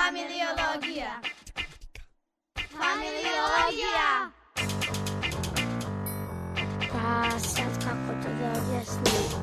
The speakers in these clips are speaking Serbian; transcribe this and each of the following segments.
Familiologija. Familiologija. Pa sad kako to da objasnim?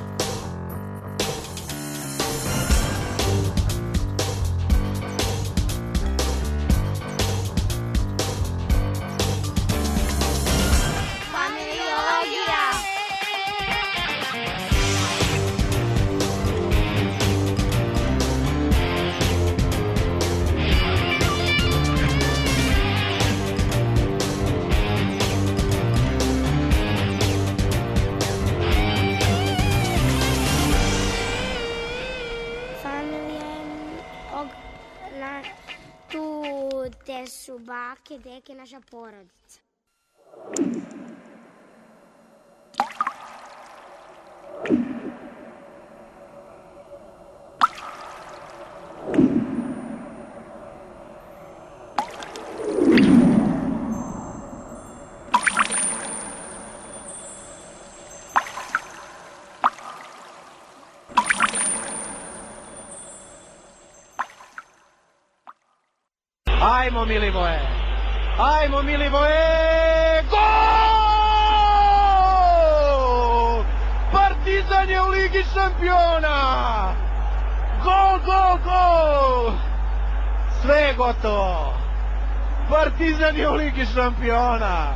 Gde su bake, deke, naša porodica. Ajmo Milivoje! Ajmo Milivoje! Gol! Partizan je u Ligi šampiona! Gol, gol, gol! Sve je gotovo! Partizan je u Ligi šampiona!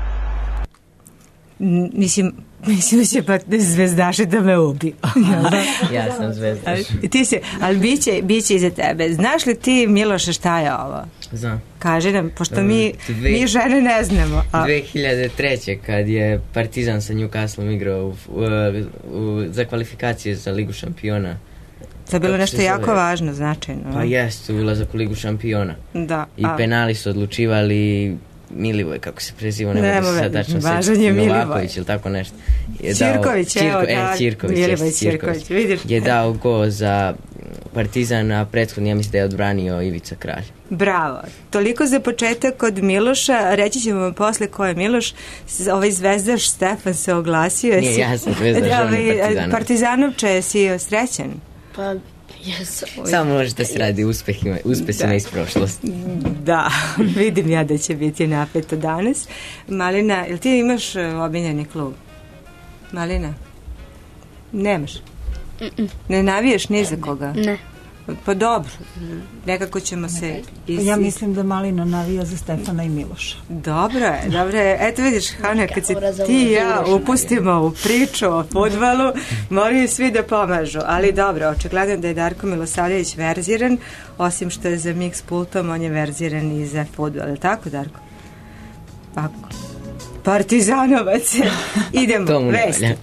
Mislim da će pa zvezdaše da me ubi. Ja sam zvezdaš. Ti si, ali biće iza tebe. Znaš li ti, Miloše, šta je ovo? Znam. Kaži nam, pošto mi žene ne znamo. 2003. kad je Partizan sa Newcastlom igrao za kvalifikacije za Ligu šampiona. To je bilo nešto jako važno, značajno. Pa jest, ulazak u Ligu šampiona. Da. I penali su odlučivali Milivoj, kako se preziva, ne mogu se sad tačno sećati, Novaković ili tako nešto. Ćirković, Ćirković, vidiš. Je dao go za Partizan, a prethodno ja mislim da je odbranio Ivica Kralj. Bravo. Toliko za početak od Miloša. Reći ćemo vam posle ko je Miloš. Ovaj zvezdaš Stefan se oglasio. Nije, ja sam zvezdaš, on je Partizanovče. Partizanovče, si srećan? Pa jesam. Samo može da se radi uspesima iz prošlosti. Da, vidim ja da će biti napeto danas. Malina, jel ti imaš omiljeni klub? Malina? Nemaš? Ne navijaš ni za koga? Ne. Pa dobro, nekako ćemo se... Ja mislim da Malina navija za Stefana i Miloša. Dobro je. Eto vidiš, Hana, kad se ti i ja upustimo u priču o fudbalu, moraju svi da pomažu. Ali dobro, očigledno da je Darko Milosavljević verziran, osim što je za mix pultom, on je verziran i za fudbal. Je li tako, Darko? Tako. Partizanovac. Idemo, vesti.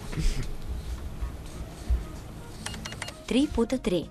3x3.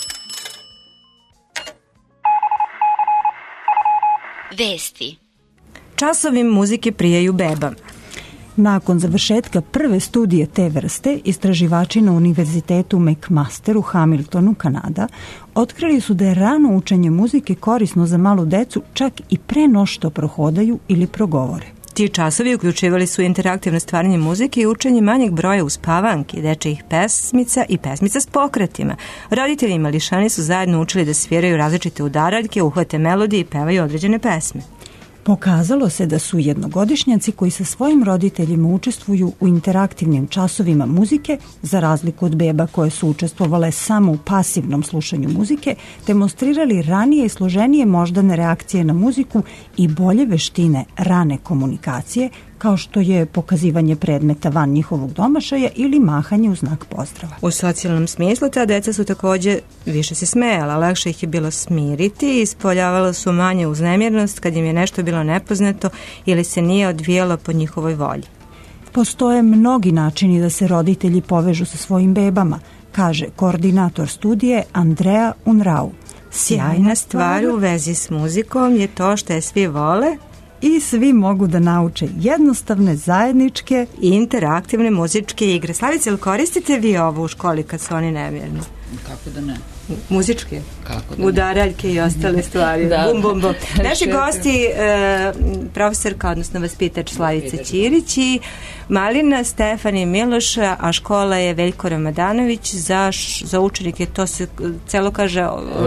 Vesti. Časovi muzike prijaju bebama. Nakon završetka prve studije te vrste, istraživači na univerzitetu McMaster u Hamiltonu, Kanada, otkrili su da je rano učenje muzike korisno za malu decu čak i pre no što prohodaju ili progovore. Ti časovi uključivali su interaktivno stvaranje muzike i učenje manjeg broja uspavanki, dečijih pesmica i pesmica s pokretima. Roditelji i mališani su zajedno učili da sviraju različite udaraljke, uhvate melodije i pevaju određene pesme. Pokazalo se da su jednogodišnjaci koji sa svojim roditeljima učestvuju u interaktivnim časovima muzike, za razliku od beba koje su učestvovale samo u pasivnom slušanju muzike, demonstrirali ranije i složenije moždane reakcije na muziku i bolje veštine rane komunikacije, kao što je pokazivanje predmeta van njihovog domašaja ili mahanje u znak pozdrava. U socijalnom smislu ta deca su također više se smejala, lakše ih je bilo smiriti i ispoljavalo su manje uznemirnost kad im je nešto bilo nepoznato ili se nije odvijalo po njihovoj volji. Postoje mnogi načini da se roditelji povežu sa svojim bebama, kaže koordinator studije Andrea Unrau. Sjajna stvar u vezi s muzikom je to što je svi vole i svi mogu da nauče jednostavne, zajedničke i interaktivne muzičke igre. Slavice, ili koristite vi ovo u školi kad su oni nemirni? Kako da ne? Muzičke? Kako da ne? Udaraljke i ostale stvari. Da. Bum, bum, bum. Naši gosti, profesorka, odnosno vaspitač Slavica Ćirić i malina Stefani Miloš, a škola je Veljko Ramadanović za učenike, to se celo kaže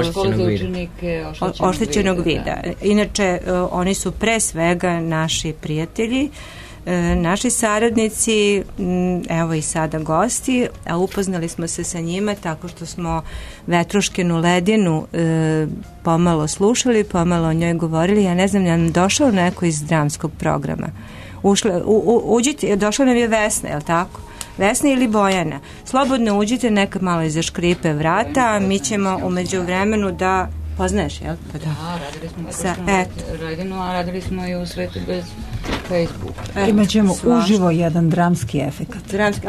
oštećenog vida. Inače, oni su pre svega naši prijatelji, naši saradnici, evo i sada gosti, a upoznali smo se sa njima tako što smo Vetruškinu ledinu pomalo slušali, pomalo o njoj govorili. Ja ne znam, nam došao neko iz dramskog programa. Uđite, došla nam je Vesna, je li tako? Vesna ili Bojana. Slobodno uđite, neka malo iza škripe vrata, a mi ćemo umeđu vremenu da poznaješ, jel? Pa da, radili smo radili smo i u svetu bez Facebooka. Imaćemo uživo jedan dramski efekat.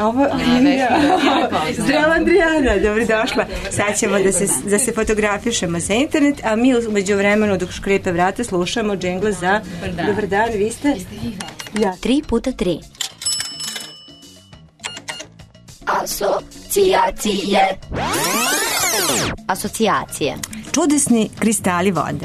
Zdravo Andrijana, dobrodošla. Sad ćemo da se fotografišemo za internet, a mi umeđu vremenu dok škripe vrata slušamo džingl za Dobar dan, vi ste? 3x3 Asocijacije. Čudesni kristali vode.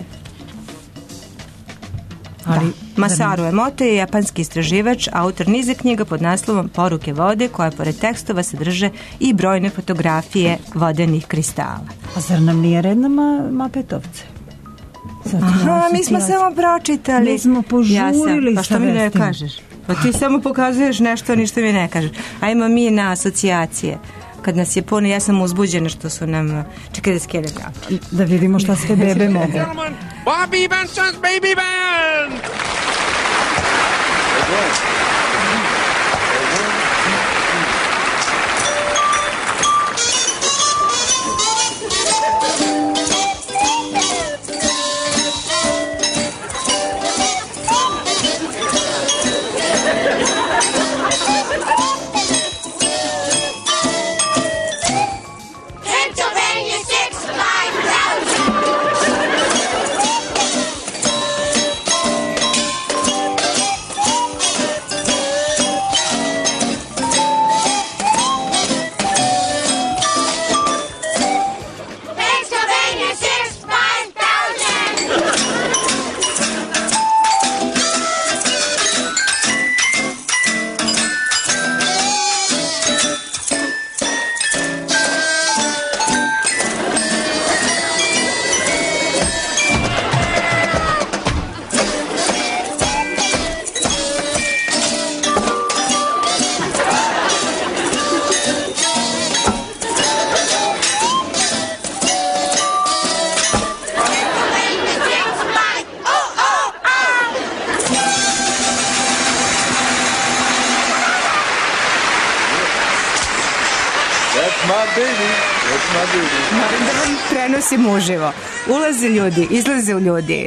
Masaru Emoto je japanski istraživač, autor niza knjiga pod naslovom Poruke vode, koje pored tekstova sadrže i brojne fotografije vodenih kristala. A zar nam nije red na Mapetovce? Aha, mi smo samo pročitali. Mi smo požurili pa što mi ne kažeš? Pa ti samo pokazuješ nešto, ništa mi ne kažeš. Ajmo mi na asocijacije. Kad nas je puno, ja sam uzbuđena što su nam... Čekaj da skinem ja. Da vidimo šta sve bebe mogu. Bobby Benson's Baby Band! Moram da vam prenosim uživo. Ulaze ljudi, izlaze ljudi,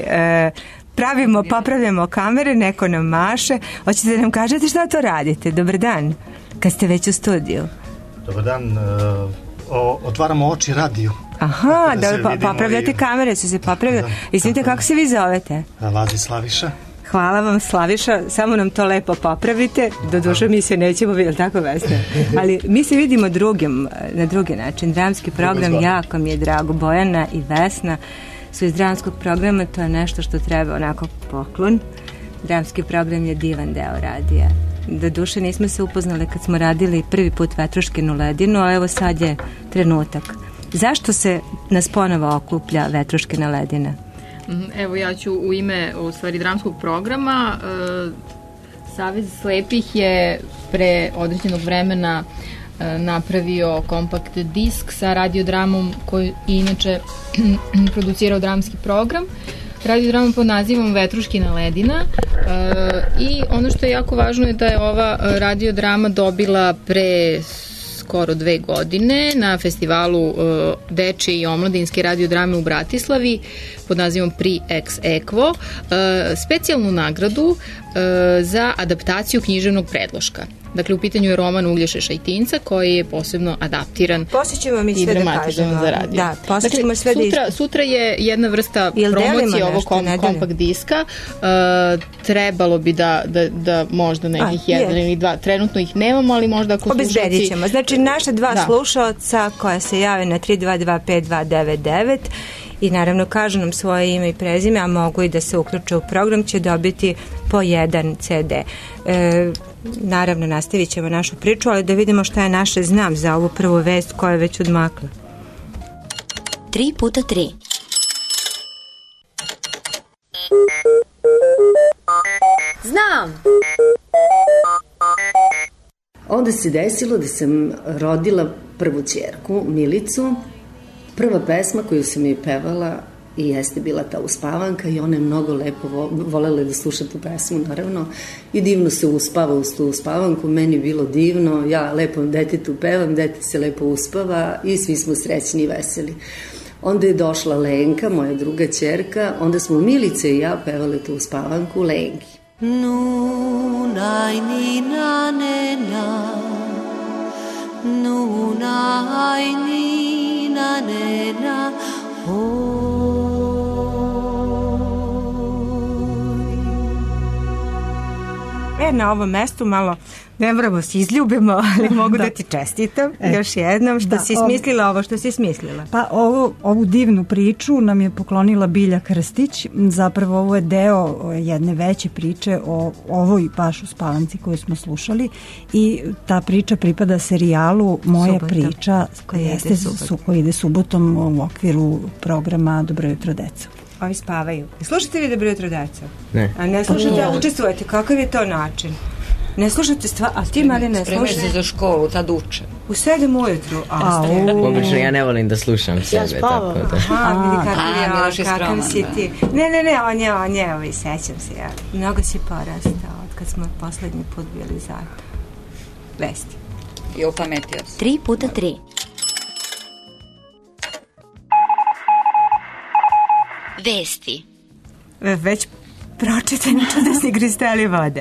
popravljamo kamere, neko nam maše. Hoćete da nam kažete šta to radite? Dobar dan, kad ste već u studiju. Dobar dan, otvaramo oči radiju. Aha, da popravljate kamere, su se popravljali. Izvinite, kako se vi zovete? Lazi Slaviša. Hvala vam Slaviša, samo nam to lepo popravite, doduše mi se nećemo vidjeti, tako Vesna? Ali mi se vidimo na drugi način, dramski program, jako mi je drago, Bojana i Vesna su iz dramskog programa, to je nešto što treba onako poklon. Dramski program je divan deo radija. Doduše nismo se upoznali kad smo radili prvi put Vetruškinu ledinu, a evo sad je trenutak. Zašto se nas ponovo okuplja Vetruškina ledina? Evo ja ću u ime dramskog programa. Savez slepih je pre određenog vremena napravio kompakt disk sa radiodramom koji inače producirao dramski program. Radiodramom pod nazivom Vetruškina ledina i ono što je jako važno je da je ova radiodrama dobila pre skoro 2 godine na festivalu dečje i omladinske radiodrame u Bratislavi pod nazivom Pri ex equo specijalnu nagradu za adaptaciju književnog predloška. Dakle, u pitanju je roman Uglješe Šajtinca koji je posebno adaptiran i dramatizovan za radio. Da, poslije ćemo sve sutra je jedna vrsta promocije ovog kompakt diska. Trebalo bi da možda nekih jedan ili dva, trenutno ih nemamo, ali možda ako slušalci... Obezbedit ćemo. Znači, naša dva slušalca koja se jave na 3225299 i naravno kažu nam svoje ime i prezime, a mogu i da se uključe u program, će dobiti po jedan CD. Naravno, nastavit ćemo našu priču, ali da vidimo šta je naše znam za ovu prvu vest koja je već odmakla. 3x3. Znam! Onda se desilo da sam rodila prvu ćerku, Milicu. Prva pesma koju sam je pevala i jeste bila ta Uspavanka i ona je mnogo lepo volela da sluša tu pesmu, naravno, i divno se uspava uz tu Uspavanku, meni je bilo divno, ja lepo detetu pevam, dete se lepo uspava i svi smo srećni i veseli. Onda je došla Lenka, moja druga ćerka, onda smo Milice i ja pevale tu Uspavanku Lenki. Nunaj nina nena, nunaj nina nena, na ovom mestu malo ne moramo se izljubimo, ali mogu da ti čestitam još jednom što si smislila ovo što si smislila. Pa ovu divnu priču nam je poklonila Bilja Krstić. Zapravo ovo je deo jedne veće priče o ovoj baš Uspavanci koju smo slušali i ta priča pripada serijalu Moja priča koji ide subotom u okviru programa Dobro jutro deco. Ovi spavaju. Slušate vi Dobro jutro deco? Ne. A ne slušate, učestvujete, kakav je to način? Ne slušate a ti mali ne slušaš? Spremaju se za školu, tad uče. U 7 ujutru? Obično ja ne volim da slušam sebe. Ja spavam. Vidi kakav si ti. Ne, on je, sećam se ja. Mnogo si porastao od kad smo poslednji put bili zajedno. Vesti. I opametio se. 3x3. Vesti. Već pročitani čudesni kristali vode.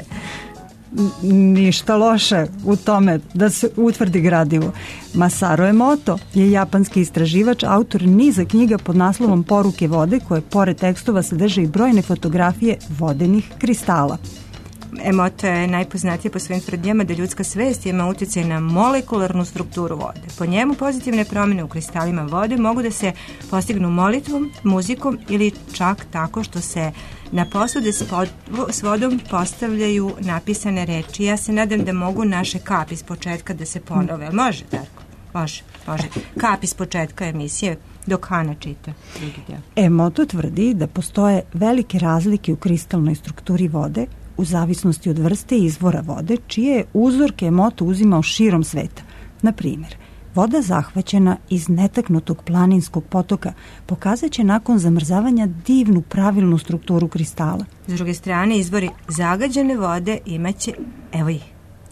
Ništa loše u tome da se utvrdi gradivo. Masaru Emoto je japanski istraživač, autor niza knjiga pod naslovom Poruke vode, koje pored tekstova sadrže i brojne fotografije vodenih kristala. Emoto je najpoznatije po svojim tvrdnjama da ljudska svest ima utjecaj na molekularnu strukturu vode. Po njemu pozitivne promjene u kristalima vode mogu da se postignu molitvom, muzikom ili čak tako što se na posude s vodom postavljaju napisane reči. Ja se nadam da mogu naše kapi iz početka da se ponove. Može, Darko? Može. Kapi iz početka emisije dok Hana čita drugi deo. Emoto tvrdi da postoje velike razlike u kristalnoj strukturi vode u zavisnosti od vrste izvora vode, čije je uzorke Emoto uzimao širom sveta. Na primjer, voda zahvaćena iz netaknutog planinskog potoka pokazat će nakon zamrzavanja divnu pravilnu strukturu kristala. S druge strane, izvori zagađene vode imaće, evo ih,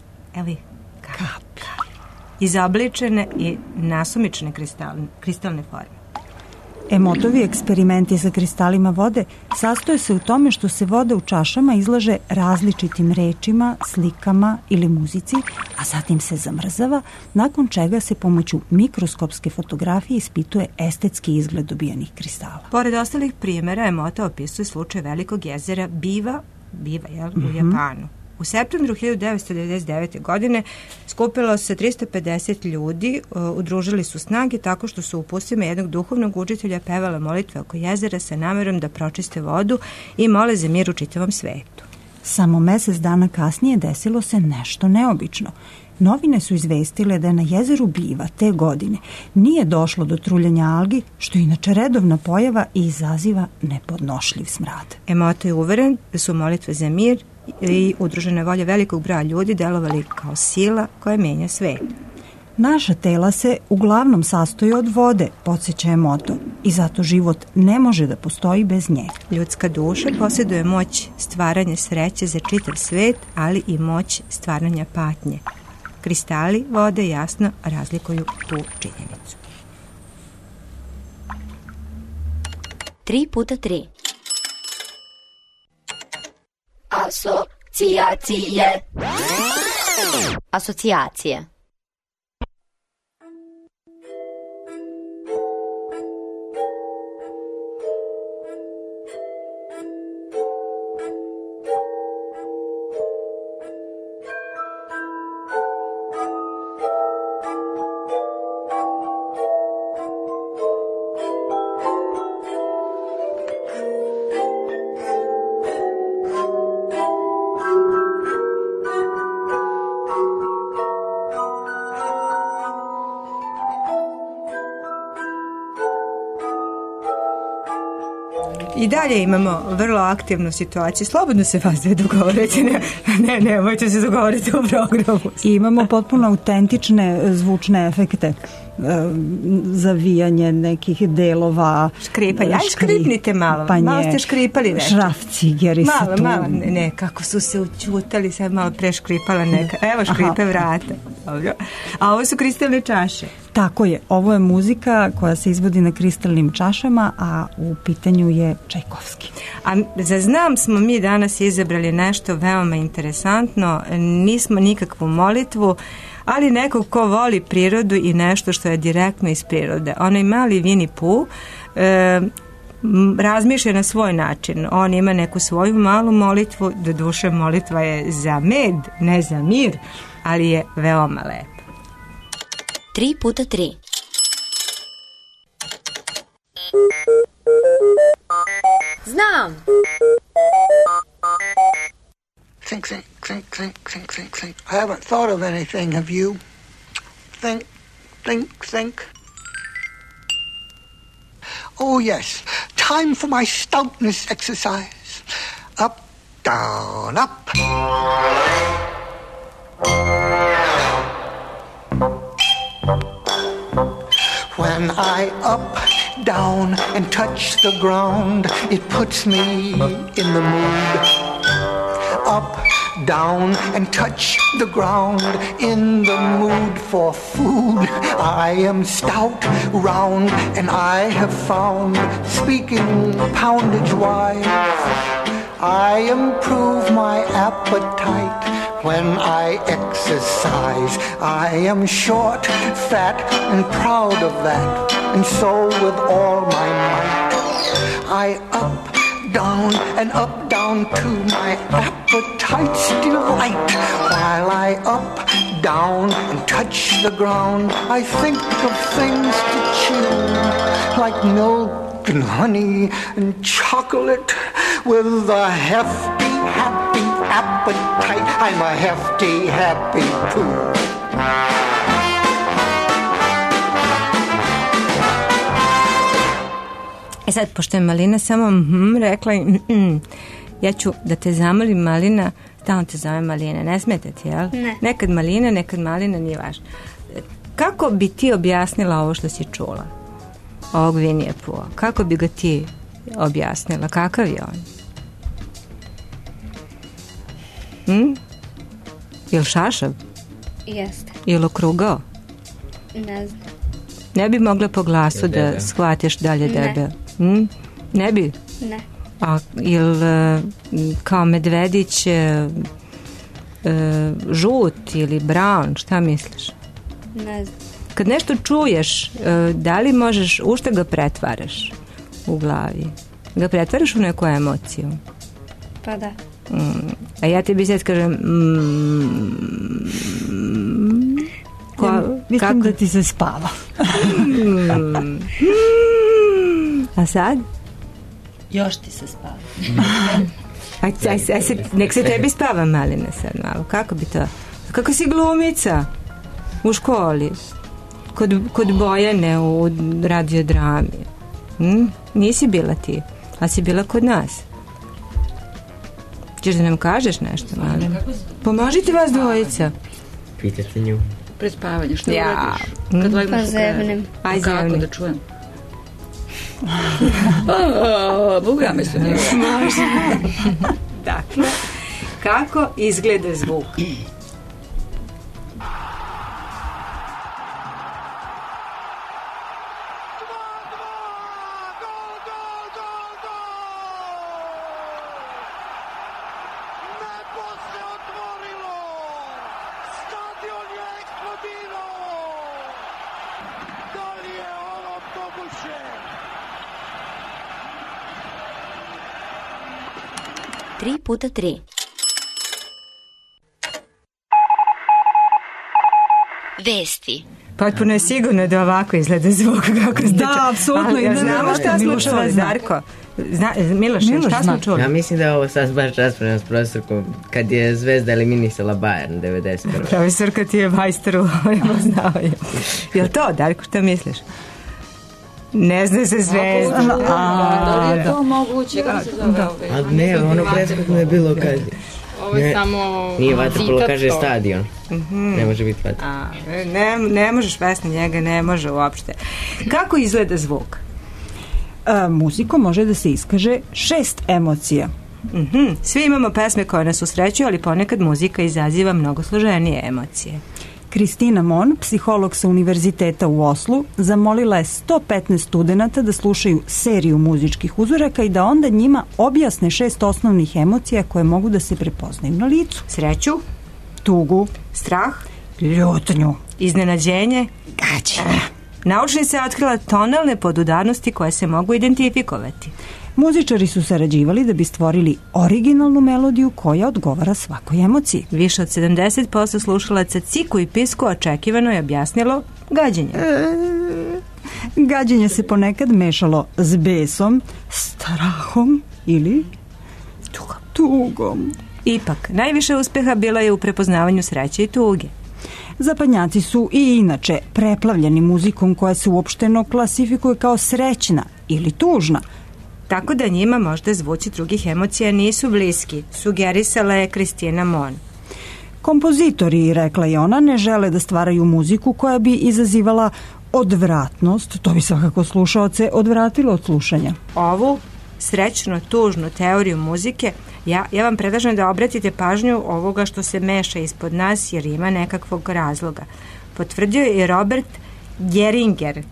kapi. Izobličene i nasumične kristalne forme. Emotovi eksperimenti sa kristalima vode sastoje se u tome što se voda u čašama izlaže različitim rečima, slikama ili muzici, a zatim se zamrzava, nakon čega se pomoću mikroskopske fotografije ispituje estetski izgled dobijenih kristala. Pored ostalih primjera, Emoto opisuje slučaj velikog jezera Biva u Japanu. U septembru 1999. godine skupilo se 350 ljudi, udružili su snage tako što su u pustima jednog duhovnog učitelja pevale molitve oko jezera sa namerom da pročiste vodu i mole za mir u čitavom svetu. Samo mesec dana kasnije desilo se nešto neobično. Novine su izvestile da je na jezeru Biva te godine nije došlo do truljanja algi, što je inače redovna pojava i izaziva nepodnošljiv smrad. Emoto je uveren da su molitve za mir i udružena volja velikog broja ljudi delovali kao sila koja menja svet. Naša tela se uglavnom sastoji od vode, podsjeća Emoto, i zato život ne može da postoji bez nje. Ljudska duša posjeduje moć stvaranja sreće za čitav svet, ali i moć stvaranja patnje. Kristali vode jasno razlikuju tu činjenicu. 3x3. Asocijacije. Asocijacije. I dalje imamo vrlo aktivnu situaciju. Slobodno se vas dve dogovorite. Nemojte se dogovoriti u programu. I imamo potpuno autentične zvučne efekte. Zavijanje nekih delova. Škripanje. Aj škripnite malo. Malo ste škripali nešto. Šrafcigeri se tu. Malo. Ne, kako su se učutali, sad malo preškripala neka. Evo škripe vrata. Dobro. A ovo su kristalne čaše. Tako je. Ovo je muzika koja se izvodi na kristalnim čašama, a u pitanju je Čajkovski. A za znam smo mi danas izabrali nešto veoma interesantno. Nismo nikakvu molitvu, ali neko ko voli prirodu i nešto što je direktno iz prirode. Onaj mali Winnie Pooh razmišlja na svoj način. On ima neku svoju malu molitvu, doduše molitva je za med, ne za mir, ali je veoma lepa. 3x3. Znam. Think. I haven't thought of anything, have you? Think. Oh, yes. Time for my stoutness exercise. Up, down, up. When I up, down, and touch the ground, it puts me in the mood. Up, down, and touch the ground, in the mood for food. I am stout, round, and I have found, speaking poundage-wise, I improve my appetite when I exercise. I am short, fat, and proud of that, and so with all my might, I up, down, and up, down to my appetite's delight. While I up, down, and touch the ground, I think of things to chew, like milk and honey and chocolate, with a hefty, happy appetite. I'm a hefty, happy Pooh. E sad, pošto je Malina samo rekla, ja ću da te zamolim, Malina, stalno te zove Malina, ne smete ti, jel? Ne. Nekad Malina, nekad Malina, nije važno. Kako bi ti objasnila ovo što si čula? Ovog Winnie Pooha? Kako bi ga ti objasnila? Kakav je on? Jel šašav? Jeste. Jel okrugao? Ne znam. Ne bi mogla po glasu da shvatiš dalje debel? Ne bi? Ne. A jel kao medvedić žut ili brown, šta misliš? Ne znam. Kad nešto čuješ, da li možeš, u šta ga pretvaraš u glavi? Ga pretvaraš u neku emociju? Pa da. A ja tebi sad kažem mislim da ti se spava. A sad? Još ti se spava. Nek se tebi spava, Malina, sad malo. Kako bi to? Kako si glumica u školi? Kod Bojane u radiodrami. Nisi bila ti, a si bila kod nas. Češ da nam kažeš nešto, Malina? Pomožite vas dvojica. Pitajte nju. Pred spavanje, što uradiš? Kad legneš pa zevnem. Aj, kako da čujem? Buga mi se nije. Dakle, kako izgleda zvuk? 3x3. Vesti. Potpuno je sigurno da ovako izgleda zvuk. Da, apsolutno. Znamo šta smo čuli, Darko? Miloš, šta smo čuli? Ja mislim da je ovo sad baš raspravljeno s profesorkom kad je Zvezda eliminisala Bayern 91. Profesorka ti je majster u poznavaju. Je li to, Darko, šta misliš? Ne zna se Zvezda. Da li je to moguće? Kako se zove ove? A ne, ono prethodno je bilo kad... Ovo je samo... Nije vaterpolo, kaže stadion. Ne može biti vaterpolo. Ne možeš vesni njega, ne može uopšte. Kako izgleda zvuk? Muzikom može da se iskaže 6 emocija. Svi imamo pesme koje nas usrećuju, ali ponekad muzika izaziva mnogo složenije emocije. Kristina Mon, psiholog sa Univerziteta u Oslu, zamolila je 115 studenata da slušaju seriju muzičkih uzoraka i da onda njima objasne 6 osnovnih emocija koje mogu da se prepoznaju na licu. Sreću, tugu, strah, ljutnju, iznenađenje, gađenje. Naučnica je otkrila tonalne podudarnosti koje se mogu identifikovati. Muzičari su sarađivali da bi stvorili originalnu melodiju koja odgovara svakoj emociji. Više od 70% slušalaca ciku i pisku očekivano je objasnilo gađenje. Gađenje se ponekad mešalo s besom, strahom ili tugom. Ipak, najviše uspeha bila je u prepoznavanju sreće i tuge. Zapadnjaci su i inače preplavljeni muzikom koja se uopšteno klasifikuje kao srećna ili tužna. Tako da njima možda zvuci drugih emocija nisu bliski, sugerisala je Kristina Mon. Kompozitori, rekla je ona, ne žele da stvaraju muziku koja bi izazivala odvratnost, to bi svakako slušaoce odvratilo od slušanja. Ovu srećno tužnu teoriju muzike ja vam predlažem da obratite pažnju ovoga što se meša ispod nas jer ima nekakvog razloga. Potvrdio je Robert Geringer.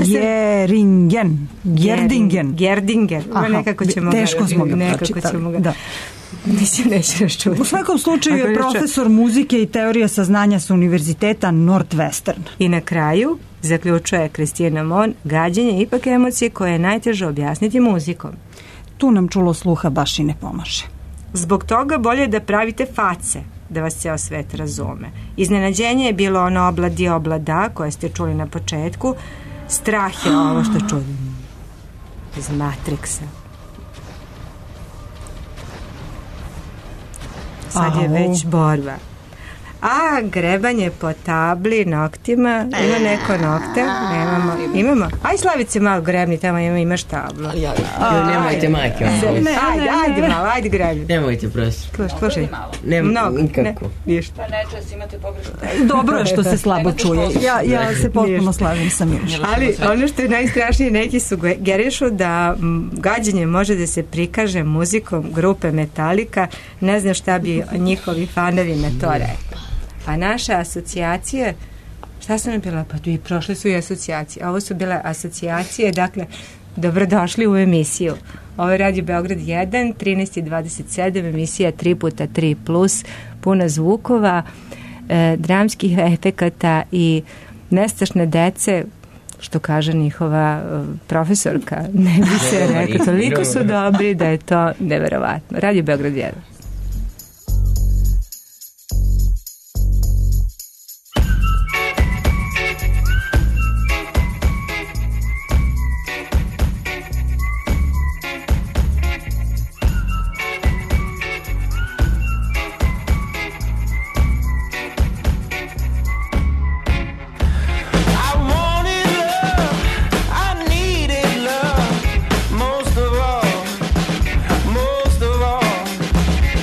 Gerdingen. Nekako ćemo teško smo ga pročitali. Da. Mislim, neće nas čuti. U svakom slučaju je profesor muzike i teorije saznanja sa Univerziteta Northwestern. I na kraju, zaključuje Kristina Mon, gađenje je ipak emocije koje je najteže objasniti muzikom. Tu nam čulo sluha baš i ne pomaže. Zbog toga bolje da pravite face, da vas ceo svet razume. Iznenađenje je bilo ono obladi oblada koje ste čuli na početku. Strah je ovo što čuli iz Matrixa. Sad je već borba. A, grebanje po tabli noktima. Ima neko nokte? Imamo. Aj, Slavice, malo grebni, tamo imaš tablu. Nemojte majke. Ajde grebni. Nemojte, prosto. Slušaj. Mnogo. Nikako. Ništa. Pa nečas imate pogrešno. Dobro je što se slabo čuje. Ja se potpuno slažem sa Milošem. Ali ono što je najstrašnije, neki sugerišu da gađenje može da se prikaže muzikom grupe Metallica. Ne znam šta bi njihovi fanovi na to rekli. A naše asocijacije, šta su nam bila? Pa tu i prošle su i asocijacije. Ovo su bile asocijacije, dakle, dobrodošli u emisiju. Ovo je Radio Beograd 1, 13:27, emisija 3x3+, puna zvukova, dramskih efekata i nestašne dece, što kaže njihova profesorka. Ne bi se rekao, toliko su dobri da je to neverovatno. Radio Beograd 1. Most of all,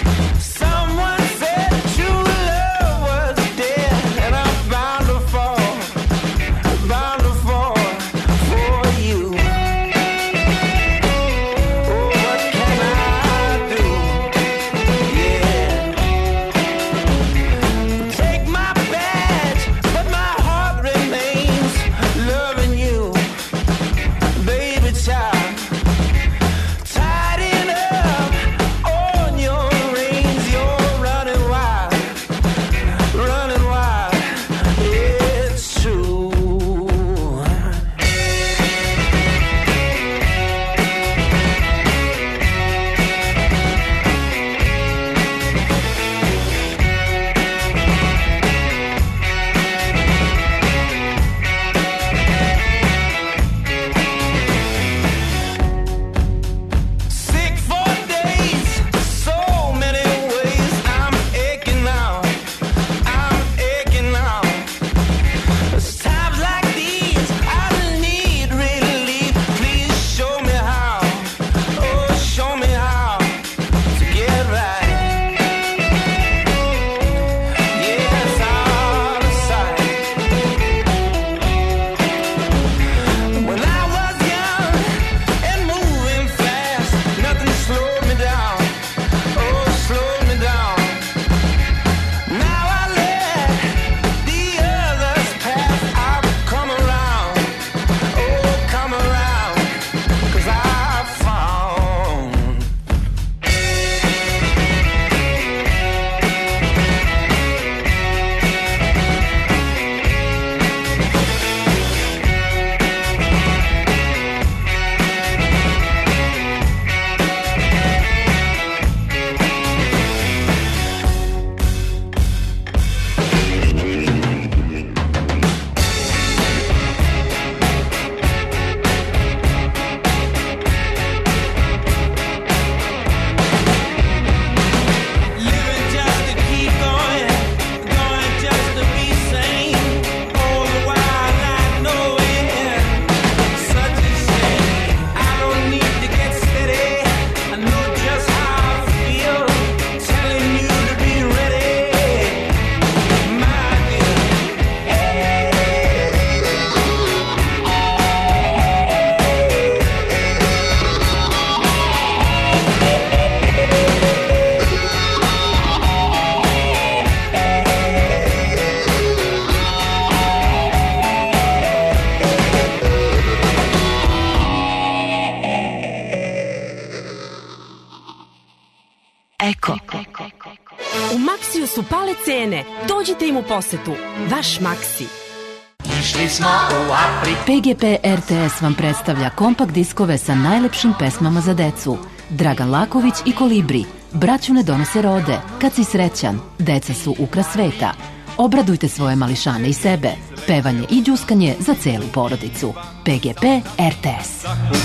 su pale cene. Dođite im u posetu. Vaš Maksi. Išli smo u Afriku. PGP RTS vam predstavlja kompakt diskove sa najlepšim pesmama za decu. Dragan Laković i Kolibri. Braću ne donose rode. Kad si srećan. Deca su ukras sveta. Obradujte svoje mališane i sebe. Pevanje i đuskanje za celu porodicu. PGP RTS.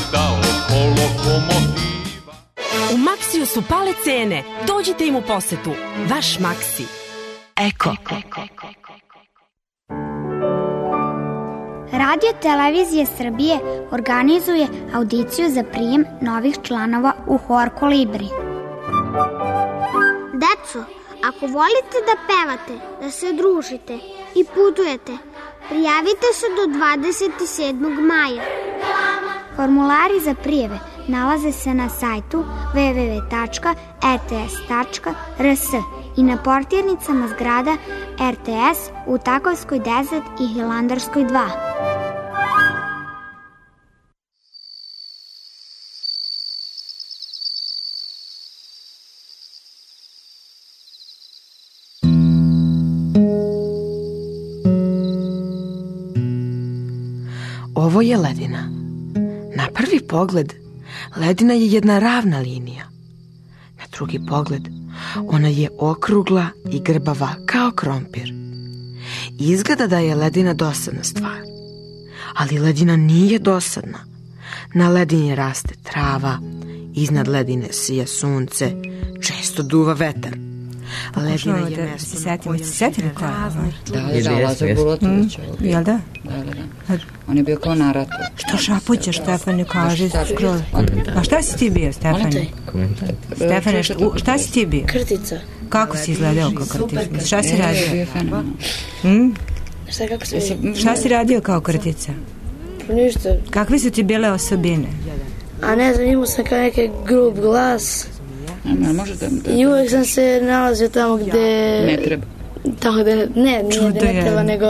U Maksiju su pale cene. Dođite im u posetu. Vaš Maksi. Eko. Radio Televizije Srbije organizuje audiciju za prijem novih članova u Hor Kolibri. Deco, ako volite da pevate, da se družite i putujete, prijavite se do 27. maja. Formulari za prijeve nalaze se na sajtu www.rts.rs i na portirnicama zgrada RTS u Takovskoj 10 i Hilandarskoj 2. Ovo je ledina. Na prvi pogled, ledina je jedna ravna linija. Na drugi pogled, ona je okrugla i grbava kao krompir. Izgleda da je ledina dosadna stvar. Ali ledina nije dosadna. Na ledini raste trava, iznad ledine sija sunce, često duva vetar. Ledina je mesto na kojem se setili koja je. Da, Lazar Bulatović. Jel da? Da. On je bio kao narator. Što šapućeš, Stefane, kaži skroz. A šta si ti bio, Stefane? Stefane, šta si ti bio? Krtica. Kako si izgledao kao krtica? Šta si radio? Šta si radio kao krtica? Ništa. Kakve su ti bile osobine? A ne znam, imao sam kao neki grub glas. I uvek sam se nalazio tamo gde... Ne treba. Tamo gde... Ne treba, nego...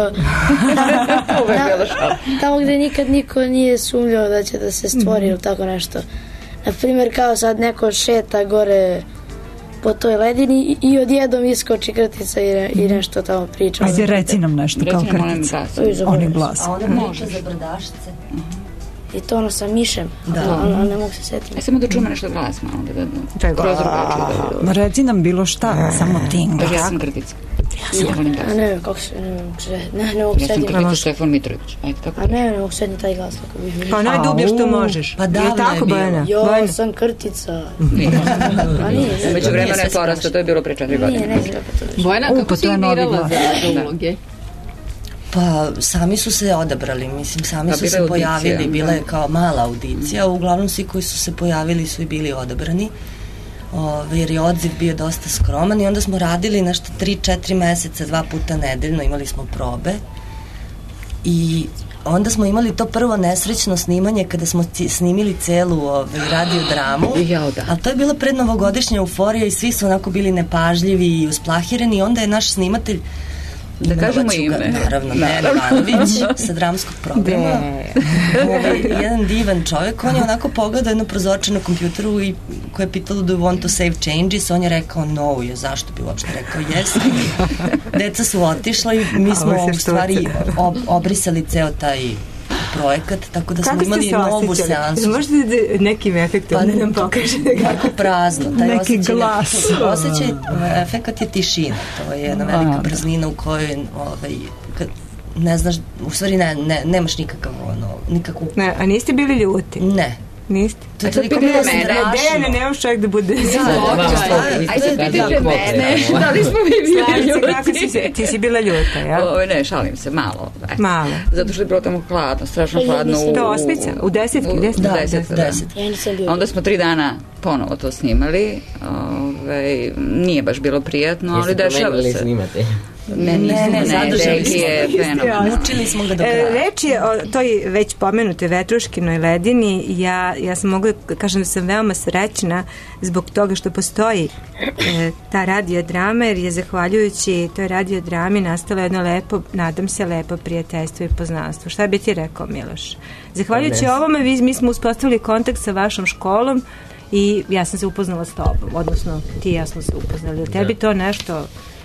Tamo gde nikad niko nije sumljao da će da se stvori ili tako nešto. Naprimer, kao sad neko šeta gore po toj ledini i odjednom iskoči krtica i nešto tamo priča. Ajde, reci nam nešto kao krtica. Oni glas. A onda priča za brdašice. I to ono sa mišem. Da. Ne mogu se setiti. Samo da čujemo nešto glas malo. Ma reci nam bilo šta, samo tim glas. Ja sam krtica. Ne vem kako se... Ne mogu se setiti. Ja sam krtica Stefan Mitrović. A ne mogu se setiti taj glas. Pa najdublje što možeš. Pa davno je bilo. Jo, sam krtica. Među vremena je porasta, to je bilo pre 4 godine. Ne znam. Bojana, kako si igrala za uloge? Pa sami su se odabrali, mislim, sami su se pojavili, bila je kao mala audicija, uglavnom svi koji su se pojavili su i bili odabrani, jer je odziv bio dosta skroman i onda smo radili nešto 3-4 meseca, 2 puta nedeljno, imali smo probe i onda smo imali to prvo nesrećno snimanje kada smo snimili celu radiodramu, ali to je bila prednovogodišnja euforija i svi su onako bili nepažljivi i usplahireni i onda je naš snimatelj, da kažemo ime. Naravno, Dejan Ivanović sa dramskog programa. Jedan divan čovjek, on je onako pogledao jedno prozorče na kompjuteru i koje je pitalo do you want to save changes, on je rekao no, zašto bi uopšte rekao yes. Deca su otišla i mi smo u stvari obrisali ceo taj projekat, tako da smo imali novu seansu. Možete nekim efektom da nam pokaže? Jako prazno. Neki glas. Osjećaj, efekat je tišina. To je jedna velika praznina u kojoj ne znaš, u stvari nemaš nikakvu... Ne, a niste bili ljuti? Ne. Niste? To je toliko bilo strašno. Ne možeš čovjek da bude... Ajde, pitajte mene. Da li smo mi bili ljuti? Ti si bila ljuta, ja? Ne, šalim se, malo. Malo. Zato što je bilo tamo hladno, strašno hladno. To osmica? U 10? Da, 10. Onda smo 3 dana ponovo to snimali. Nije baš bilo prijatno, ali dešava se. Ne, zadržali smo. Učili smo ga do kraja. Reč je o toj već pomenutoj Vetruškinoj ledini. Ja sam mogla kažem da sam veoma srećna zbog toga što postoji ta radiodrama, jer je zahvaljujući toj radiodrami nastalo jedno lepo, nadam se, lepo prijateljstvo i poznanstvo. Šta bi ti rekao, Miloš? Zahvaljujući ovome mi smo uspostavili kontakt sa vašom školom i ja sam se upoznala s tobom, odnosno ti i ja smo se upoznali. Tebi to nešto...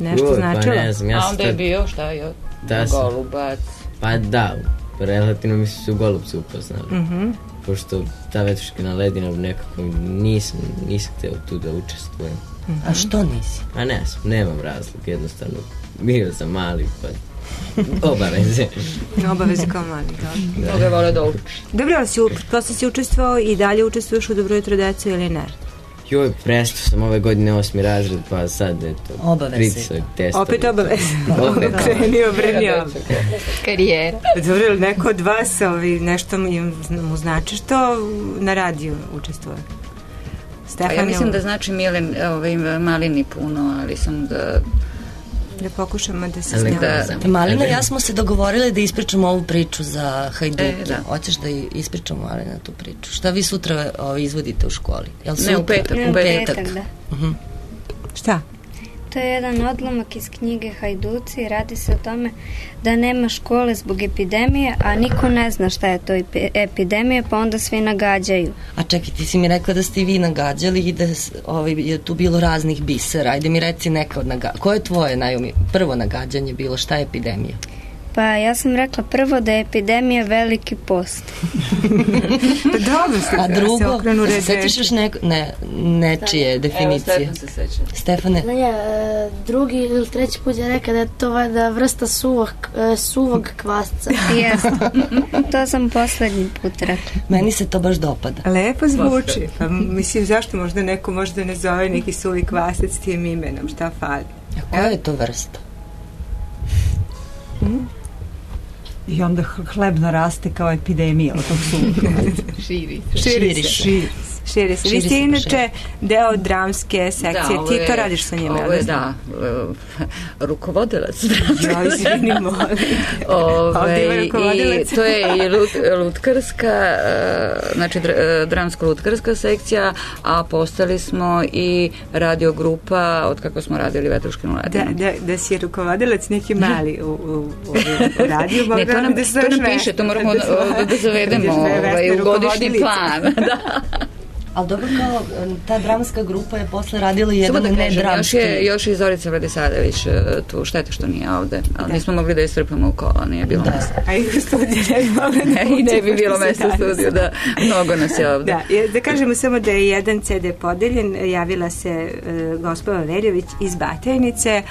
nešto značilo? Pa ne znam, a onda je bio šta je? Golubac. Pa da, relativno mi su Golubci upoznali. Pošto ta Vetruškina ledina nekako nisam htio tu da učestvujem. A što nisi? A ne znam, nemam razlog, jednostavno bio sam mali, pa obaveze. Obaveze kao mali, da. Mnogo je volio da uči. Dobro, ali posle si učestvovao i dalje učestvuješ u Dobro jutro deco ili ne? Joj, prestao sam ove godine 8. razred, pa sad eto, pritisak, testovi. Opet obaveze. Krenio. Karijera. Dobro, ili neko od vas nešto mu znači što na radiju učestvuje? Pa ja mislim da znači Malini puno, ali sam da pokušamo da se snimamo. Malina, ja smo se dogovorili da ispričamo ovu priču za Hajduke. Hoćeš da ispričamo, Malina, tu priču? Šta vi sutra izvodite u školi? Ne, u petak. U petak, da. Šta? To je jedan odlomak iz knjige Hajduci. Radi se o tome da nema škole zbog epidemije, a niko ne zna šta je to epidemija, pa onda svi nagađaju. A čekaj, ti si mi rekla da ste i vi nagađali i da je tu bilo raznih bisera. Ajde mi reci neka od nagađanja. Koje je tvoje prvo nagađanje bilo? Šta je epidemija? Pa ja sam rekla prvo da je epidemija veliki post. Dobro, a drugo, sećaš još nečije definicije? Evo, Stefan se seća. Stefane? Drugi ili treći put je rekao da je to valjda vrsta suvog kvasca. Jeste. To sam poslednji put rekla. Meni se to baš dopada. Lepo zvuči. Pa mislim, zašto možda neko možda ne zove neki suvi kvasac tim imenom? Šta fali? A koja je to vrsta? I onda hleb naraste kao epidemija od tog suva. Širi se. Vi ste inače deo dramske sekcije. Ti to radiš sa njima? Ovo je, da, rukovodilac dramske. Ja, izvini, molim. I to je i lutkarska, znači dramsko-lutkarska sekcija, a postali smo i radiogrupa od kako smo radili Vetruškinu ledinu. Da si rukovodilac neki mali u radiju. Ne, to nam piše, to moramo da zavedemo u godišnji plan. Da. Ali dobro, kao ta dramska grupa je posle radila jedan nedramski. Još je Zorica Vladisadević tu, štete što nije ovde, ali nismo mogli da istrpamo u kola, nije bilo mesta. A i u studiju ne bi mogli da i ne bi bilo mesta u studiju, da mnogo nas je ovde. Da kažemo samo da je jedan CD podeljen, javila se gospođa Veljović iz Batajnice.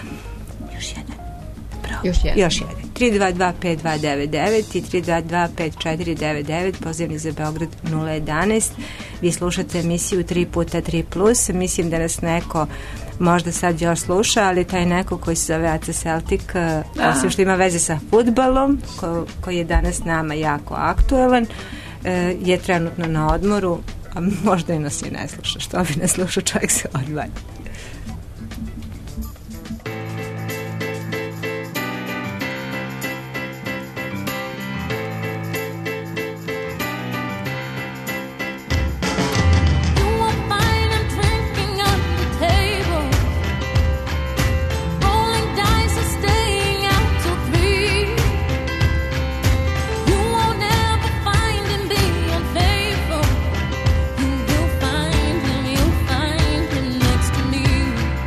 Još jedan. 322-5299 i 322-5499, pozivni za Beograd 011. Vi slušate emisiju 3x3+. Mislim da nas neko možda sad još sluša, ali taj neko koji se zove AC Celtic, osim što ima veze sa fudbalom, koji je danas nama jako aktuelan, je trenutno na odmoru, a možda i nas i ne sluša. Što bi ne slušao, čovjek se odvaja. Next to me.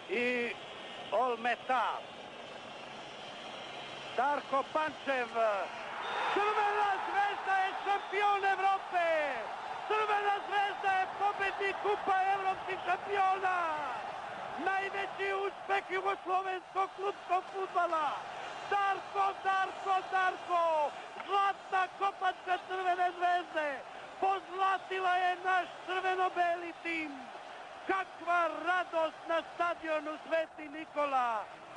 i All Metal. Darko Pančev, Crvena zvezda je šampion Evrope! Crvena zvezda je pobednik kupa evropskih šampiona! Najveći uspeh jugoslovenskog klubskog fudbala! Darko, Darko, Darko! Zlatna kopačka Crvene zvezde! Pozlatila je naš crveno-beli tim! Kakva radost na stadionu Sveti Nikola!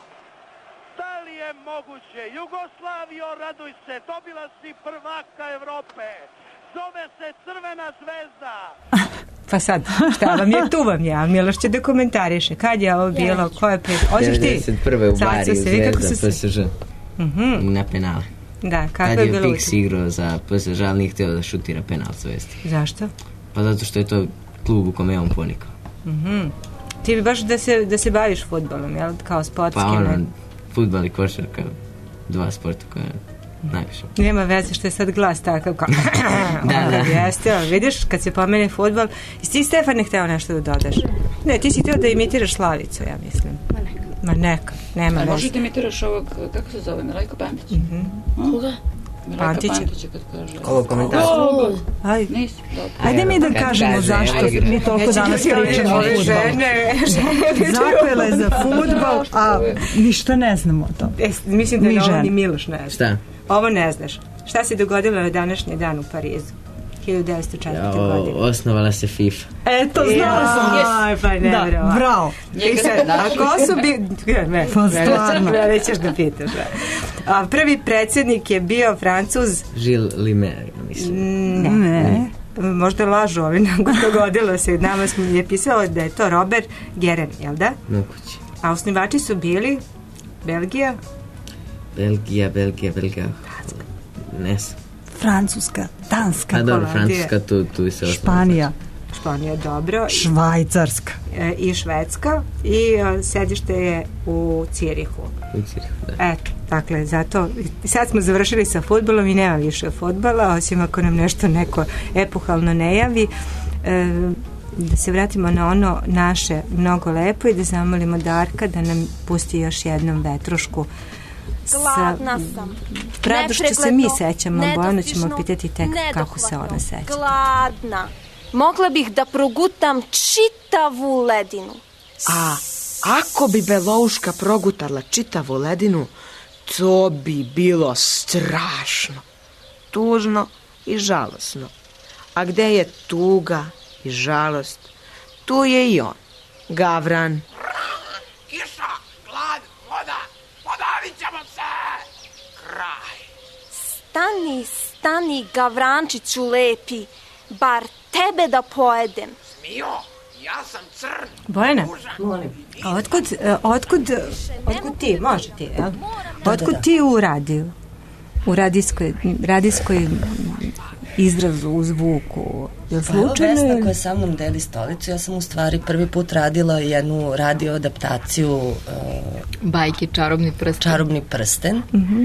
Da li je moguće? Jugoslavio, raduj se, dobila si prvaka Evrope. Zove se Crvena zvezda. Pa sad, šta vam je, tu vam je, a Miloš će da komentariše. Kad je ovo bilo, ko je pred... Hoćeš ti? 91. u Bariju, Zvezda, PSG. Na penale. Da, kako je bilo? Tad je Pix igrao za PSG, ali nije htio da šutira penal Zvezdi. Zašto? Pa zato što je to klub u kome je on ponikao. Ti bi baš da se baviš fudbalom, jel? Kao sportski? Pa ono, fudbal i košarka, dva sporta koje najviše. Nema veze što je sad glas takav kao... Da. Jeste, vidiš, kad se pomene fudbal... Jesi ti, Stefane, hteo nešto da dodaš? Ne, ti si hteo da imitiraš Slavicu, ja mislim. Ma neka, nema veze. Možeš da imitiraš ovog, kako se zove, Milajko Pantić? Koga? Pantića kad kaže... Ovo komentar. Ajde mi da kažemo zašto mi toliko danas pričamo o fudbalu. Zapele za fudbal, a ništa ne znamo o tom. Mislim da je ovo ni Miloš ne zna. Šta? Ovo ne znaš. Šta se dogodilo na današnji dan u Parizu? 1904. godine. Osnovala se FIFA. Eto, znala sam. Pa ne, da, bravo. A ko su bi... Ne, stvarno. Nećeš da pitaš. A prvi predsjednik je bio Francuz... Gilles Limer, mislim. Ne. Možda lažu ovi, dogodilo se. Nama je pisalo da je to Robert Guerin, jel da? Moguće. A osnivači su bili Belgija. Ne znam. Francuska, Danska, a dobro, Francuska, tu se Španija, dobro. Švajcarska. I Švedska. I sedište je u Cirihu. Da. Eto, dakle, zato sad smo završili sa fudbalom i nema više fudbala, osim ako nam nešto neko epohalno ne javi. Da se vratimo na ono naše mnogo lepo i da zamolimo Darka da nam pusti još jednom Vetrušku. Gladna sam. Pravda što se mi sećamo, Bojanu ćemo pitati tek kako se ona seća. Gladna. Mogla bih da progutam čitavu ledinu. A ako bi Belouška progutala čitavu ledinu, to bi bilo strašno, tužno i žalosno. A gde je tuga i žalost, tu je i on, Gavran. Kiša, glad, voda, podavit ćemo se! Kraj. Stani, Gavrančiću lepi, bar tebe da pojedem. Smio, ja sam crn. Bojana, otkud ti, može ti, jel? Otkud ti u radiju? U radijskoj izrazu, u zvuku, je li slučajno? Vesna koja sa mnom deli stolicu, ja sam u stvari prvi put radila jednu radio adaptaciju bajke Čarobni prsten.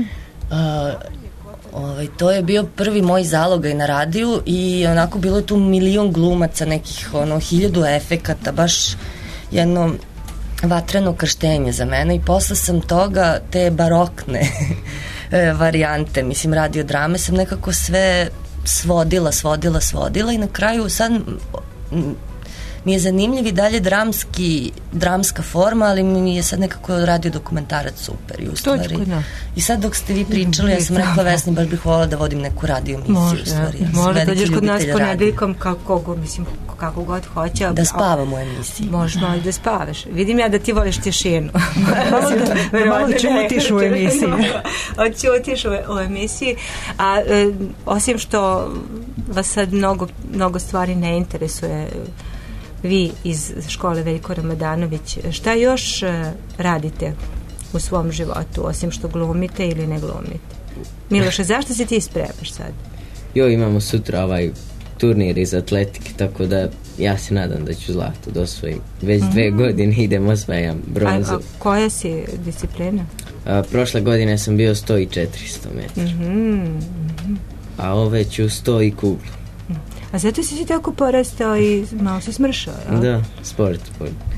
To je bio prvi moj zalogaj na radiju i onako bilo je tu milion glumaca, nekih 1000 efekata, baš jedno vatreno krštenje za mene i posle sam toga te barokne varijante, mislim radiodrame sam nekako sve svodila i na kraju sad mi je zanimljiv i dalje dramska forma, ali mi je sad nekako radio dokumentarac super i u stvari. I sad dok ste vi pričali, ja sam rekla Vesni, baš bih volila da vodim neku radio emisiju u stvari. Može, dođeš kod nas ponedeljkom kako god hoće. Da spavam u emisiji. Možeš malo da spavaš. Vidim ja da ti voliš tišinu. Malo ćutiš u emisiji. Ćutiš u emisiji. A osim što vas sad mnogo stvari ne interesuje, vi iz škole Veljko Ramadanović, šta još radite u svom životu, osim što glumite ili ne glumite? Miloše, zašto se ti spremaš sad? Imamo sutra turnir iz atletike, tako da ja se nadam da ću zlato da osvojim. Već 2 godine idem, osvajam bronzu. A koja si disciplina? Prošle godine sam bio 100 i 400 metara. A ove ću 100 i kuglu. A zato si tako porastao i malo si smršao, jel? Da, sport.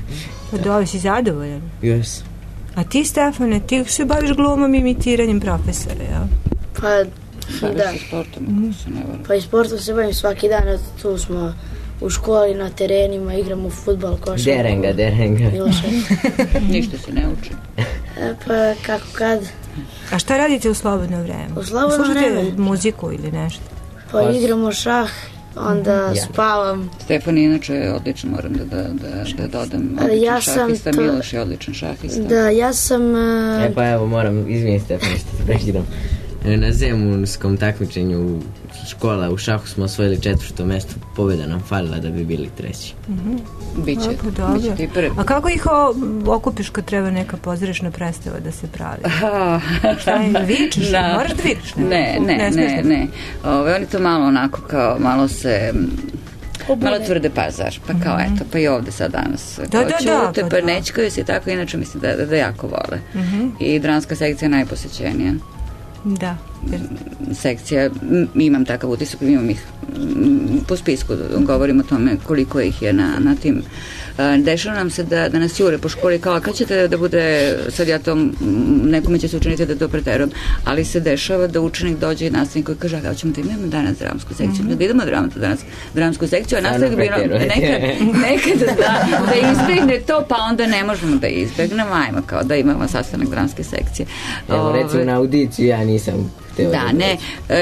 Dobro, si zadovoljan? Jes. A ti, Stefane, ti se baviš glumom i imitiranjem profesora, jel? Pa, da. Pa i sportom se bavim svaki dan, tu smo u školi, na terenima, igramo fudbal, košarku. Derenga. Ništa se ne uči. Pa, kako kad. A šta radite u slobodno vreme? U slobodno vreme? Slušate muziku ili nešto? Pa igramo šah, onda spavam. Stefan inače je odličan, moram da dodam. Odličan šahista, Miloš je odličan šahista. Da, ja sam... Pa evo, moram, izvini Stefan, što te prekidam. Na zemunskom takmičenju škola u šahu smo osvojili 4. mesto, pobjeda nam falila da bi bili 3. Biće ti prvi. A kako ih okupiš kad treba neka pozorišna predstava da se pravi? Šta im vičeš? Moraš da vičeš? Ne. Oni to malo onako kao, malo se... Malo tvrde pazar, pa kao eto, pa i ovde sad danas ćute, pa nećkaju se i tako, inače mislim da jako vole. I dramska sekcija je najposećenija. Da. Sekcija, imam takav utisak, imam ih po spisku, govorim o tome koliko ih je na tim. Dešava nam se da nas jure po školi kao, kad ćete da bude, sad ja to, nekome će se učiniti da to preterujem, ali se dešava da učenik dođe i nastavnik koji kaže, kao ćemo da imamo danas dramsku sekciju, da idemo danas dramsku sekciju, a nastavnik bi nekad da izbegne to, pa onda ne možemo da izbegnemo, ajmo kao da imamo sastanak dramske sekcije. Evo recimo na audiciju ja nisam hteo. Da, ne,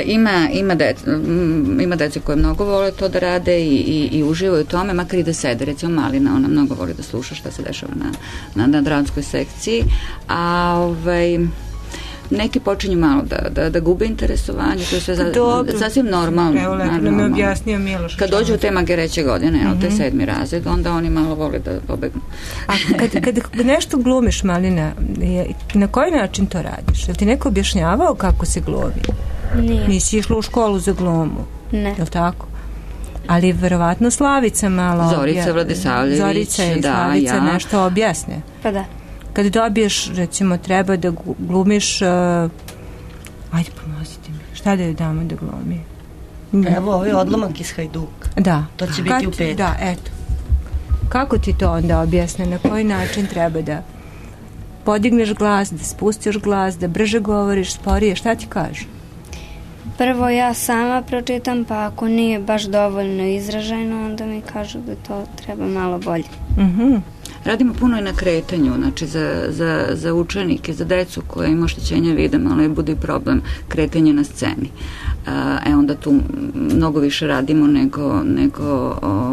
ima dece koje mnogo vole to da rade i uživaju u tome, makar i da sede, recimo Malina, ona mnogo voli da sluša šta se dešava na dramskoj sekciji, a neki počinju malo da gube interesovanje, to je sve sasvim normalno. Evo, lepo nam je objasnio Miloš. Kad dođu u te magareće godine, te 7. razred, onda oni malo vole da pobegnu. A kad nešto glumiš, Malina, na koji način to radiš? Je li ti neko objašnjavao kako se glumi? Nije. Nisi išla u školu za glumu? Ne. Je li tako? Ali verovatno Slavica malo... Zorica Vladisavljević, Zorica i Slavica nešto objasne. Pa da. Kad dobiješ, recimo, treba da glumiš, ajde pomozite mi, šta da joj damo da glumi? Evo, ovaj odlomak iz Hajduka. Da. To će biti u petak. Da, eto. Kako ti to onda objasne, na koji način treba da podigneš glas, da spustiš glas, da brže govoriš, sporije, šta ti kaže? Prvo ja sama pročitam, pa ako nije baš dovoljno izražajno, onda mi kažu da to treba malo bolje. Radimo puno i na kretanju, znači za učenike, za decu koje ima oštećenja vida, malo je bude i problem kretanje na sceni. Onda tu mnogo više radimo nego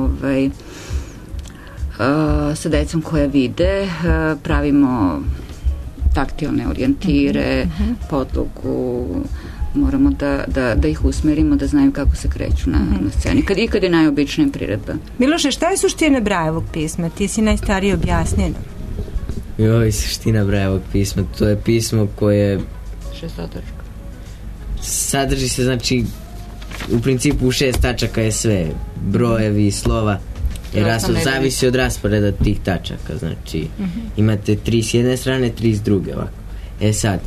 sa decom koje vide, pravimo taktilne orijentire, podlogu, moramo da ih usmerimo, da znaju kako se kreću na sceni. Kad je najobičnija priredba. Miloše, šta je suština Brajevog pisma? Ti si najstariji objasnjeno. Suština Brajevog pisma, to je pismo koje... Šestotačka. Sadrži se, znači, u principu u 6 tačaka je sve. Brojevi, slova. Zavisi od rasporeda tih tačaka. Znači, imate 3 s jedne strane, 3 s druge. Ovako. Sad...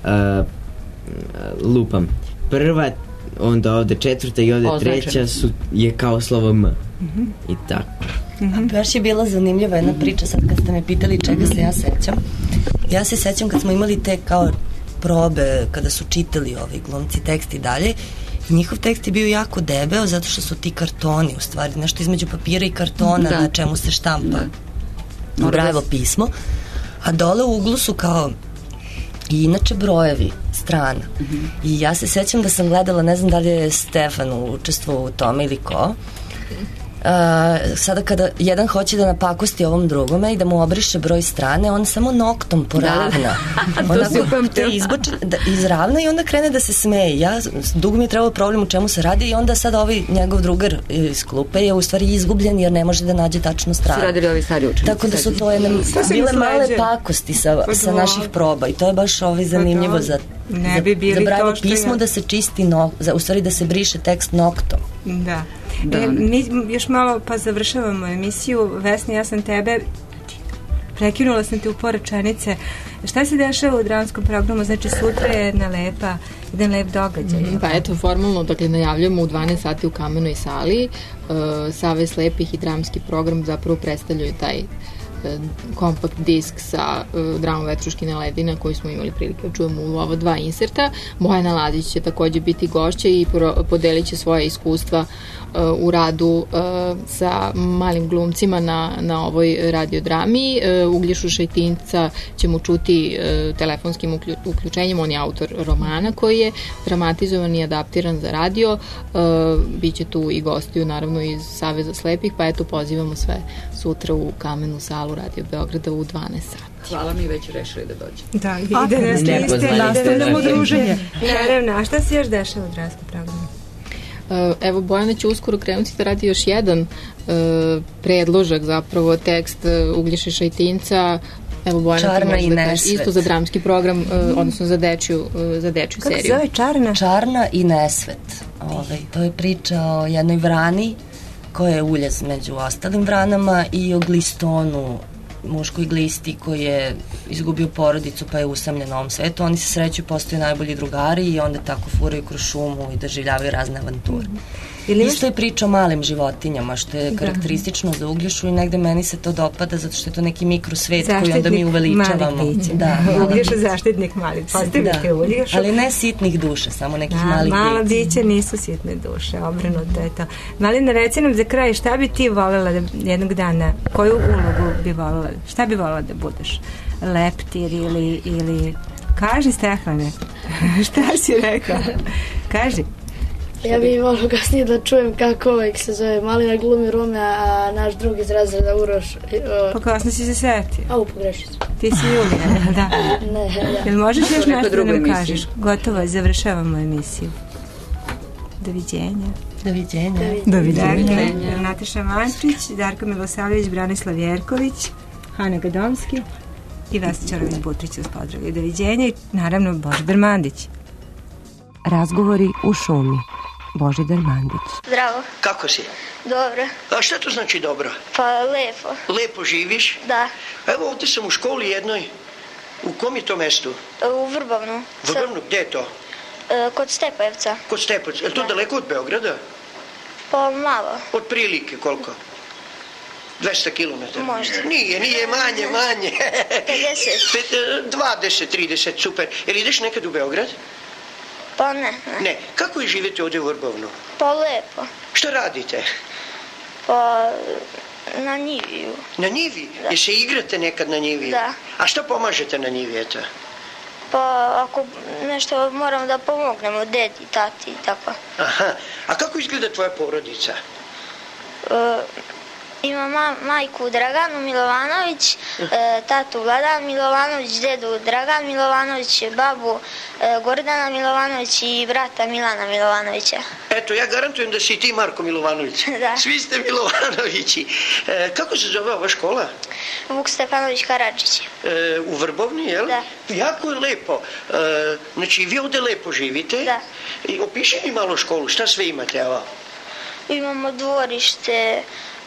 lupam. Prva, onda ovde 4. i ovde 3. je kao slovo M. I tako. Baš je bila zanimljiva jedna priča sad kad ste me pitali čega se ja sećam. Ja se sećam kad smo imali te kao probe, kada su čitali ovi glumci tekst i dalje. Njihov tekst je bio jako debeo zato što su ti kartoni, u stvari nešto između papira i kartona na čemu se štampa Brajevo pismo. A dole u uglu su kao i inače brojevi strana. I ja se sećam da sam gledala, ne znam da li je Stefan učestvovao u tome ili ko, sada kada jedan hoće da napakosti ovom drugome i da mu obriše broj strane, on samo noktom poravna. Onako te izravna i onda krene da se smeje. Dugo mi je trebalo problem u čemu se radi i onda sad ovaj njegov drugar iz klupe je u stvari izgubljen jer ne može da nađe tačnu stranu. Su radili ovi stari učenici. Tako da su to bile male pakosti sa naših proba i to je baš zanimljivo za Brajevo pismo da se čisti, u stvari da se briše tekst noktom. Da. Mi još malo pa završavamo emisiju. Vesna, ja sam tebe prekinula sam te u pola rečenice. Šta se dešava u dramskom programu? Znači sutra je jedan lep događaj. Pa eto, formalno, dakle, najavljamo u 12 sati u Kamenoj sali. Savez slepih i dramski program zapravo predstavljaju taj kompakt disk sa dramom Vetruškina ledina koji smo imali prilike da čujemo u ova 2 inserta. Bojana Lazić će takođe biti gošća i podelit će svoje iskustva u radu sa malim glumcima na ovoj radiodrami. Uglješu Šajtinca ćemo čuti telefonskim uključenjem, on je autor romana koji je dramatizovan i adaptiran za radio. Biće tu i gostiju naravno iz Saveza slepih, pa eto pozivamo sve sutra u Kamenu salu Radio Beograda u 12 sati. Hvala, mi već rešili da dođe. Da, ide nas liste, nastavljamo druženje. Naravno, a šta se još dešava u Dramskom programu? Evo, Bojana će uskoro krenuti da radi još jedan predložak, zapravo tekst Uglješe Šajtinca. Evo, Bojana, Čarna i nesvet. Isto za dramski program, odnosno za dečju seriju. Kako se zove Čarna? Čarna i nesvet. To je priča o jednoj vrani koja je uljez među ostalim vranama i o glistonu, muškoj glisti koji je izgubio porodicu pa je usamljen na ovom svetu. Oni se sreću, postaju najbolji drugari i onda tako furaju kroz šumu i doživljavaju razne avanture. Isto je priča o malim životinjama, što je karakteristično za Uglješu i negde meni se to dopada zato što je to neki mikrosvet koji onda mi uveličavamo. Uglješa zaštitnik malih. Postavite Uglješu. Ali ne sitnih duša, samo nekih malih bića. Mala bića nisu sitne duše, obrnuto je to. Malina, reci nam za kraj, šta bi ti voljela da jednog dana, koju ulogu bi voljela, šta bi voljela da budeš? Leptir ili... Kaži, Stefane, šta si rekao? Kaži. Ja bih volio kasnije da čujem kako se zove Malina glumi Rome, a naš drugi iz razreda Uroš... Pa kasno si se setio. Pogrešio sam. Ti si Julija, da? Ne, da. Jel možeš još nešto da nam kažeš? Gotovo, završavamo emisiju. Doviđenja. Doviđenja. Nataša Mančić, Darko Milosavljević, Branislav Jerković, Hana Gadomski i Vesna Ćorović-Butrić uz pozdravlje. Doviđenja i naravno Božidar Mandić. Razgovori u šumi. Božidar Mandić. Zdravo. Kako si? Dobro. A šta to znači dobro? Pa lepo. Lepo živiš? Da. Evo ovdje sam u školi jednoj. U kom je to mestu? U Vrbovnu. Vrbovnu, gde je to? Kod Stepojevca. Kod Stepojevca. Je to daleko od Beograda? Pa malo. Od prilike koliko? 200 km. Možda. Nije manje. 50. 20, 30, super. Jel ideš nekad u Beograd? Pa ne. Ne. Kako je živjeti ovdje u Vrbovnu? Pa lepo. Šta radite? Pa na njiviju. Na njivi? Da. Jer se igrate nekad na njivi? Da. A šta pomažete na njivi, eto? Pa ako nešto moramo da pomognemo dedi, tati i tako. Aha. A kako izgleda tvoja porodica? Imam majku Draganu Milovanović, tatu Vladan Milovanović, dedu Dragan Milovanović, babu Gordana Milovanović i brata Milana Milovanovića. Eto, ja garantujem da si ti Marko Milovanović. Da. Svi ste Milovanovići. Kako se zove ova škola? Vuk Stefanović Karadžić. U Vrbovni, jel? Da. Jako je lepo. Znači, vi ovdje lepo živite. Da. I opiši mi malo školu, šta sve imate, evo? Imamo dvorište,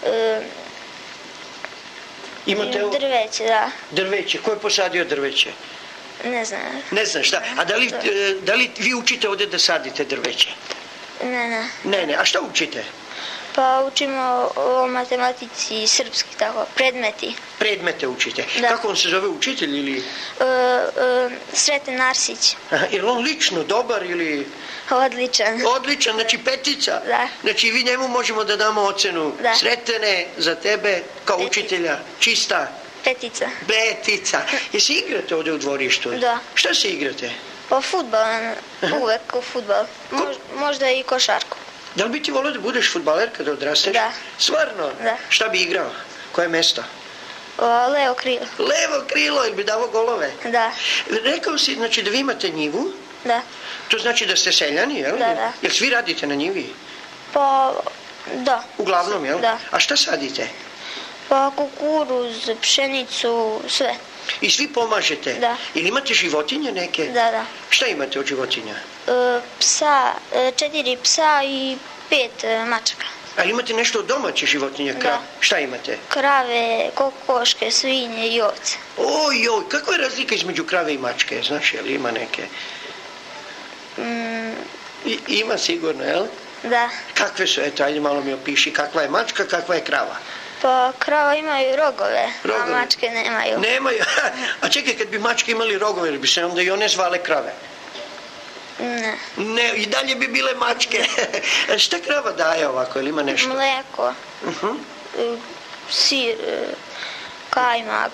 imate drveće, da. Drveće, ko je posadio drveće? Ne znam. Ne znam šta, a da li vi učite ovdje da sadite drveće? Ne. Ne, a šta učite? Pa učimo o matematici i srpski, tako, predmeti. Predmete učite? Da. Kako on se zove, učitelj ili? Sreten Arsić. Je li on lično dobar ili? Odličan. Odličan, znači 5. Da. Znači vi njemu možemo da damo ocenu. Da. Sretene za tebe kao učitelja, čista. 5. Jesi igrate ovdje u dvorištu? Da. Šta se igrate? Pa fudbal, uvek u fudbal. Možda i košarku. Da li bi ti volio da budeš fudbaler kada odrasteš? Da. Stvarno? Da. Šta bi igrao? Koje mesto? Levo krilo. Levo krilo, ili bi davo golove? Da. Rekao si, znači, da vi imate njivu? Da. To znači da ste seljani, jel? Da. Jel svi radite na njivi? Pa, da. Uglavnom, jel? Da. A šta sadite? Pa kukuruz, pšenicu, sve. I svi pomažete? Da. Ili imate životinje neke? Da. Šta imate od životinja? Psa, 4 psa i 5 mačaka. Ali imate nešto od domaće životinje? Da. Šta imate? Krave, kokoške, svinje i ovce. Oj, kakva je razlika između krave i mačke? Znaš, jel ima neke? Ima sigurno, jel? Da. Kakve su, eto, ajde malo mi opiši, kakva je mačka, kakva je krava? Pa krava imaju rogove, a mačke nemaju. Nemaju? A čekaj, kad bi mačke imali rogove, bi se onda i one zvale krave? Ne. Ne, i dalje bi bile mačke. Šta krava daje ovako, ili ima nešto? Mleko, sir, kajmak.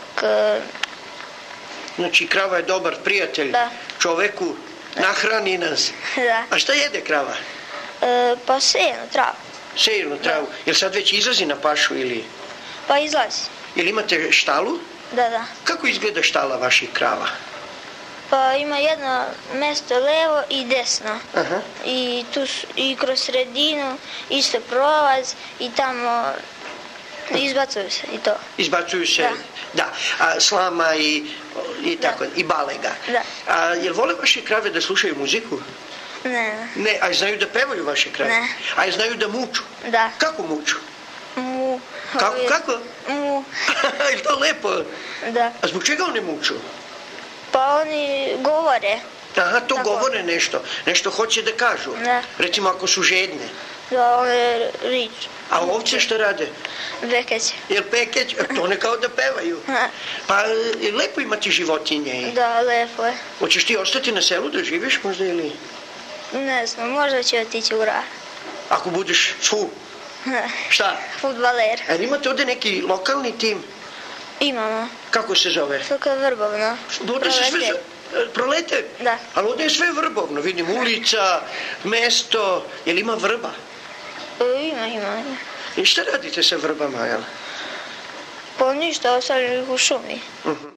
Znači, krava je dobar prijatelj čoveku, nahrani nas. Da. A šta jede krava? Pa sejenu travu. Sejenu travu. Jel sad već izlazi na pašu ili? Pa izlazi. Jel imate štalu? Da. Kako izgleda štala vaših krava? Pa ima jedno mesto levo i desno. I kroz sredinu isto prolaz i tamo izbacuju se i to. Izbacuju se, da. A slama i tako, i balega. Da. A jel vole vaše krave da slušaju muziku? Ne. Ne, a znaju da pevaju vaše krave? Ne. A znaju da muču? Da. Kako muču? Mu. Kako? Mu. Je to lepo? Da. A zbog čega oni muču? Pa oni govore. Aha, to govore nešto. Nešto hoće da kažu. Da. Recimo ako su žedne. Da, one riču. A ovce što rade? Pekeće. Jel pekeće? To ne kao da pevaju. Pa je lepo imati životinje. Da, lepo je. Hoćeš ti ostati na selu da živiš možda ili? Ne znam, možda ću otići u grad. Ako budeš Šta? Fudbaler. A imate ovde neki lokalni tim? Imamo. Kako se zove? Svaka Vrbovno. Prolete? Da. Ali ovde je sve vrbovno, vidim ulica, mesto, jel ima vrba? Ima. I šta radite sa vrbama, jel? Pa ništa, ostavljam ih u šumi.